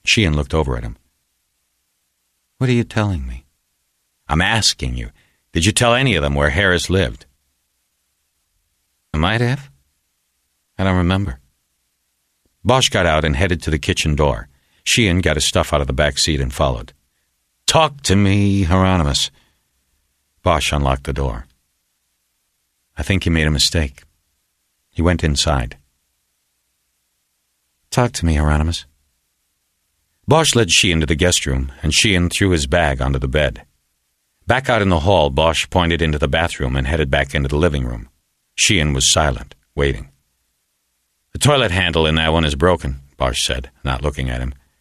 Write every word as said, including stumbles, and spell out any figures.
Sheehan looked over at him. "What are you telling me?" "I'm asking you, did you tell any of them where Harris lived?" "I might have. I don't remember." Bosch got out and headed to the kitchen door. Sheehan got his stuff out of the back seat and followed. "Talk to me, Hieronymus." Bosch unlocked the door. "I think you made a mistake." He went inside. "Talk to me, Hieronymus." Bosch led Sheehan to the guest room, and Sheehan threw his bag onto the bed. Back out in the hall, Bosch pointed into the bathroom and headed back into the living room. Sheehan was silent, waiting. "The toilet handle in that one is broken," Bosch said, not looking at him.